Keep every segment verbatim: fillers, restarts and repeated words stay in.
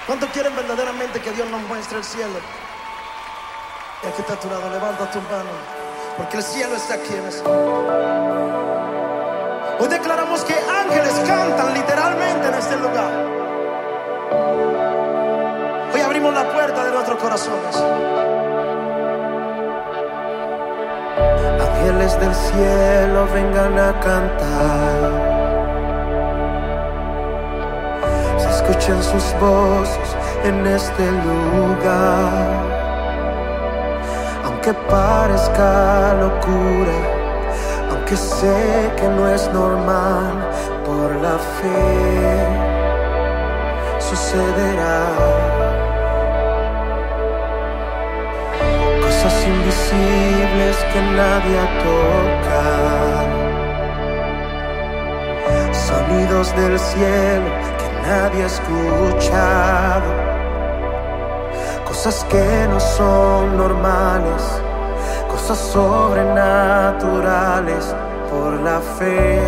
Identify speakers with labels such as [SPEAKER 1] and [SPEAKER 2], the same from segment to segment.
[SPEAKER 1] ¿Cuánto quieren verdaderamente que Dios nos muestre el cielo? Y aquí está a tu lado, levanta tu mano, porque el cielo está aquí en este lugar. Hoy declaramos que ángeles cantan literalmente en este lugar. Hoy abrimos la puerta de nuestros corazones.
[SPEAKER 2] Ángeles del cielo vengan a cantar. Se escuchan sus voces en este lugar. Aunque parezca locura, aunque sé que no es normal, por la fe sucederá. Cosas invisibles que nadie ha tocado, sonidos del cielo que nadie ha escuchado, cosas que no son normales, cosas sobrenaturales, por la fe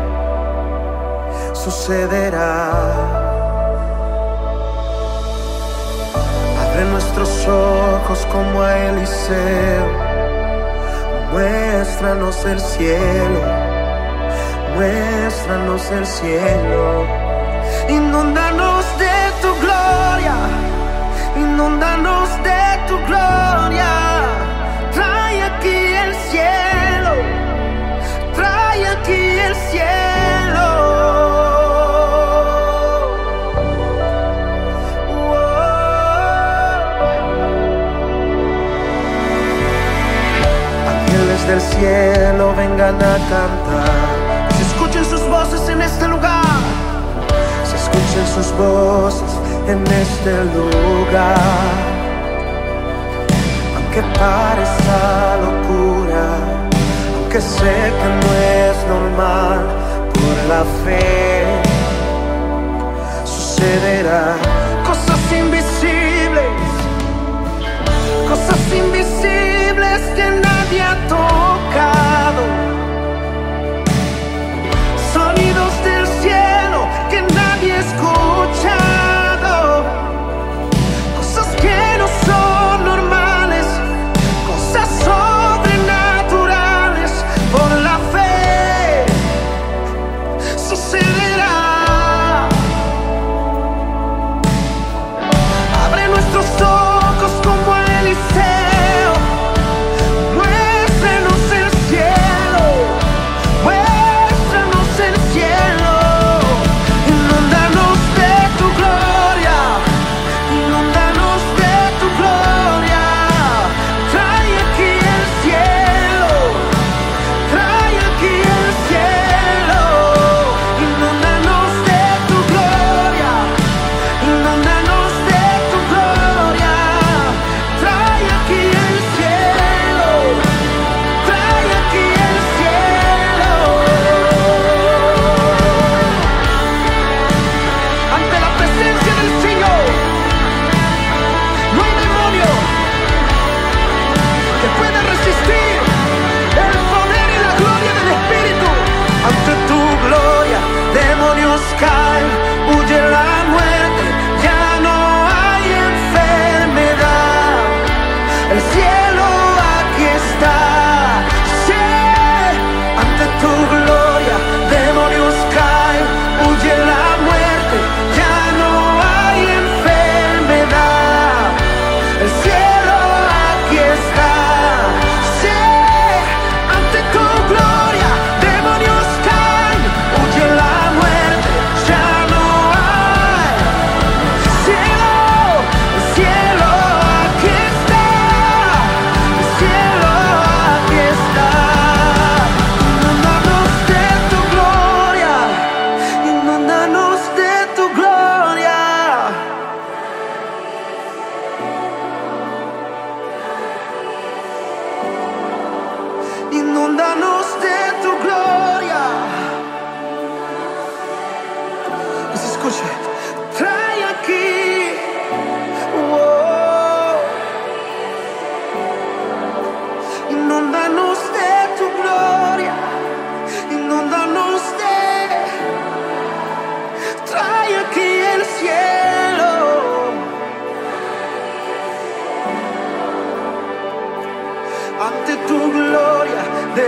[SPEAKER 2] sucederá. Abre nuestros ojos como a Eliseo, muéstranos el cielo, muéstranos el cielo. Inúndanos de tu gloria, inúndanos de tu gloria. Trae aquí el cielo, trae aquí el cielo. Oh. Ángeles del cielo vengan a cantar. Se escuchen sus voces en este lugar. Se escuchen sus voces en este lugar. Aunque parezca locura, aunque sé que no es normal, por la fe sucederá. Cosas invisibles, cosas invisibles que nadie ha tocado, sonidos del cielo que nadie ha escuchado, cosas que no son normales, cosas sobrenaturales, por la fe sucederá.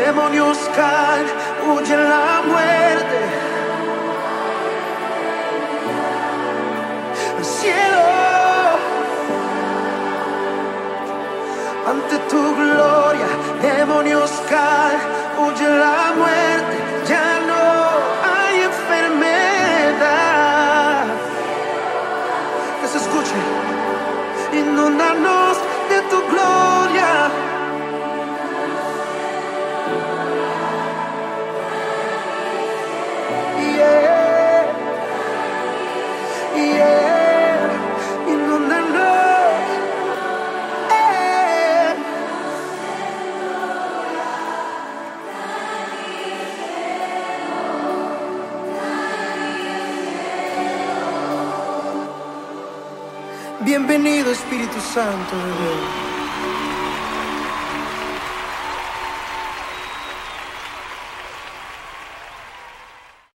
[SPEAKER 2] demonios caen, huye la muerte. El cielo, ante tu gloria, demonios caen, huye la muerte. Ya no hay enfermedad. Que se escuche, inúndanos de tu gloria. Yeah, yeah, inúndanos. Eh. Bienvenido Espíritu Santo de Dios.